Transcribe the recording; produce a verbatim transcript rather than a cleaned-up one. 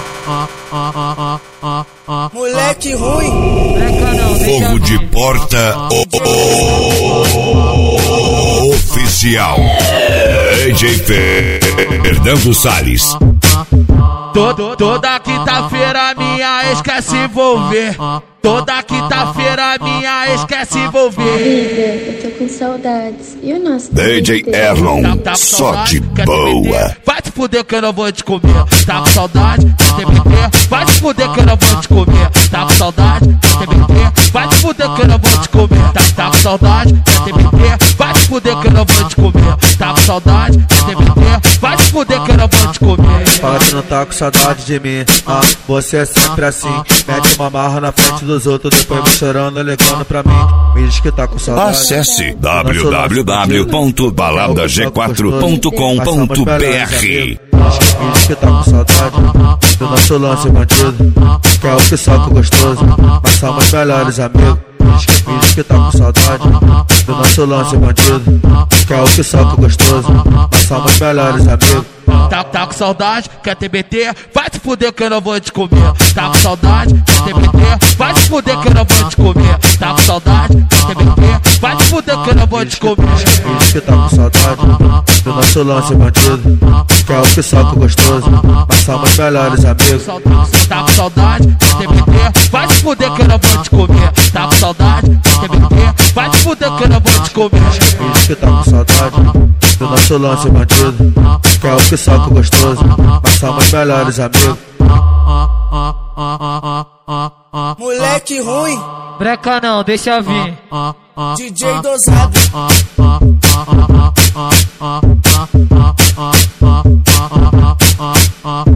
Moleque ruim. Fogo de porta oficial. D J Fernando Salles. Todo, toda quinta-feira minha ex quer se envolver. Toda quinta-feira minha ex quer se envolver. Eu tô com saudades. E o nosso D J Erlon, Tá, tá com só saudade, de quer ter boa. B T? Vai te fuder que eu não vou te comer. Tá com saudade, quer ter B T? Vai te fuder que eu não vou te comer. Tá com saudade, quer ter B T? Vai te fuder que eu não vou te comer. Tá, tá com saudade, quer ter B T? Vai te fuder que eu não vou te comer. Tá com saudade, quer ter B T? Vai te fuder que eu não vou te comer. Fala que não tá com saudade de mim. Ah, você é sempre assim. Mete uma marra na frente dos outros, depois vai chorando, ligando pra mim. Me diz que tá com saudade. Acesse w w w ponto balada g quatro ponto com ponto b r. Me diz que tá com saudade do nosso lance bandido, que é o que soca gostoso, mas somos melhores amigos. Me diz que tá com saudade do nosso lance bandido, que é o que soca gostoso, mas somos melhores amigos. Tá, tá com saudade, quer ter B T? Vai te fuder que eu não vou te comer. Tá com saudade, quer ter B T? Vai te fuder que eu não vou te comer. Tá com saudade, quer ter B T? Vai te fuder que eu não vou te comer. Me diz que tá com saudade do nosso lance bandido, que é o que soca gostoso, mas somos melhores amigos. Tá com saudade, quer ter B T? Vai te fuder que eu não vou te comer. Tá com saudade, quer ter B T? Vai te fuder que eu não vou te comer. Me diz que tá com saudade do nosso lance bandido, que é o que soca gostoso, mas somos melhores amigos. Moleque ruim. Breca não, deixa vir. D J dosado. Ah,